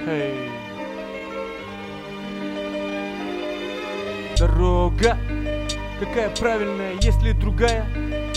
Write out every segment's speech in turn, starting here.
Эй. Дорога, какая правильная, если другая.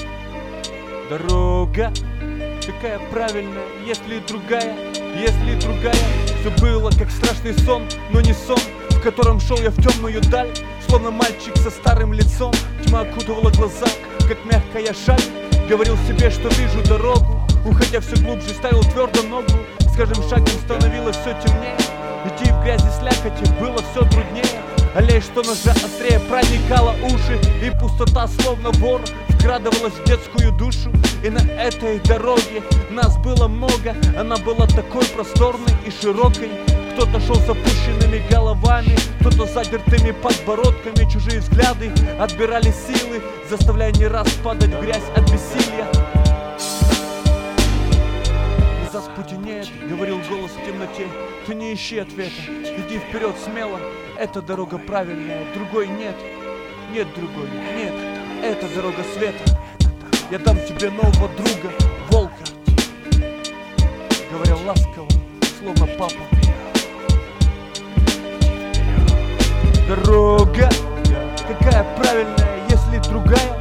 Дорога, какая правильная, если другая. Если другая. Все было как страшный сон, но не сон, в котором шел я в темную даль, словно мальчик со старым лицом. Тьма окутывала глаза, как мягкая шаль. Говорил себе, что вижу дорогу, уходя все глубже, ставил твердо ногу. С каждым шагом становилось все темнее, идти в грязи слякоти было все труднее. Аллея, что ножа острее, проникала уши, и пустота, словно вор, вкрадывалась в детскую душу. И на этой дороге нас было много, она была такой просторной и широкой. Кто-то шел с опущенными головами, кто-то с задертыми подбородками. Чужие взгляды отбирали силы, заставляя не раз падать в грязь от бессилия. Назад пути нет, говорил голос в темноте. Ты не ищи ответа, иди вперед смело. Эта дорога правильная, другой нет. Нет другой, нет, это дорога света. Я дам тебе нового друга, волка. Говорил ласково, словно папа. Дорога, какая правильная, если другая.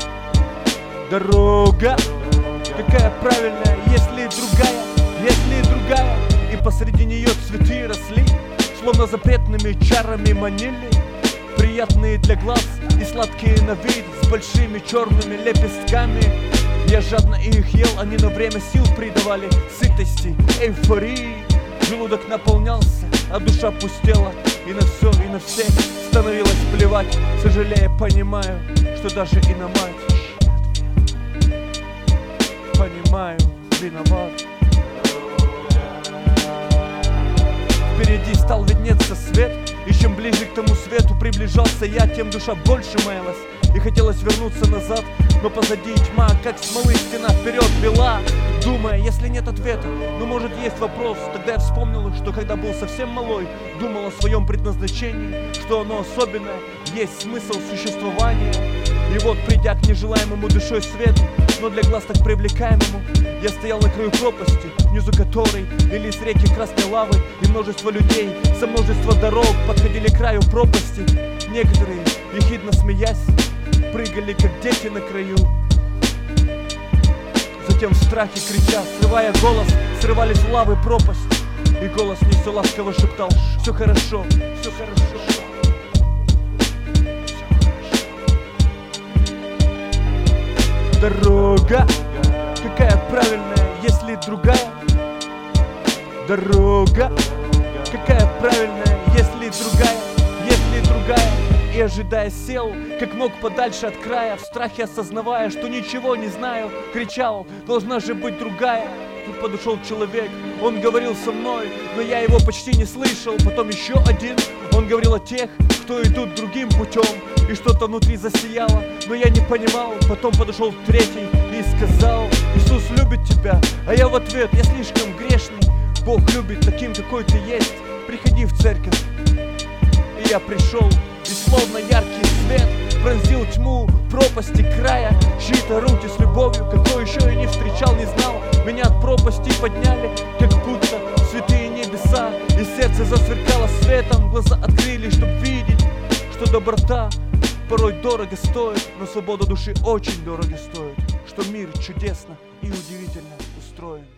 Дорога, какая правильная, если другая. Если другая. И посреди нее цветы росли, словно запретными чарами манили. Приятные для глаз и сладкие на вид, с большими черными лепестками. Я жадно их ел, они на время сил придавали сытости, эйфории. Желудок наполнялся, а душа пустела. И на все, и на всех становилось плевать. Сожалея, понимаю, что даже и на мать. Понимаю, виноват. Впереди стал виднеться свет, и чем ближе к тому свету приближался я, тем душа больше маялась. И хотелось вернуться назад, но позади тьма, как смолы, стена вперед вела. Думая, если нет ответа, но может есть вопрос. Тогда я вспомнил, что когда был совсем малой, думал о своем предназначении, что оно особенное, есть смысл существования. И вот, придя к нежелаемому душой свету, но для глаз так привлекаемому, я стоял на краю пропасти, внизу которой лились реки красной лавы. И множество людей со множества дорог подходили к краю пропасти. Некоторые, ехидно смеясь, прыгали, как дети на краю. Затем в страхе крича, срывая голос, срывались в лавы пропасть. И голос мне все ласково шептал: все хорошо, все хорошо. Дорога, какая правильная, если другая. Дорога, какая правильная, если другая. Если другая. И ожидая сел, как мог подальше от края, в страхе осознавая, что ничего не знаю, кричал: должна же быть другая. Тут подошел человек, он говорил со мной, но я его почти не слышал. Потом еще один, он говорил о тех, кто идут другим путем. И что-то внутри засияло, но я не понимал. Потом подошел третий и сказал: Иисус любит тебя. А я в ответ: я слишком грешный. Бог любит таким, какой ты есть. Приходи в церковь. И я пришел, и словно яркий свет пронзил тьму пропасти края. Чьи-то руки с любовью, какой еще я не встречал, не знал, меня от пропасти подняли, как будто святые небеса. И сердце засверкало светом, глаза открыли, чтоб видеть, что доброта порой дорого стоит, но свобода души очень дорого стоит. Что мир чудесно и удивительно устроен.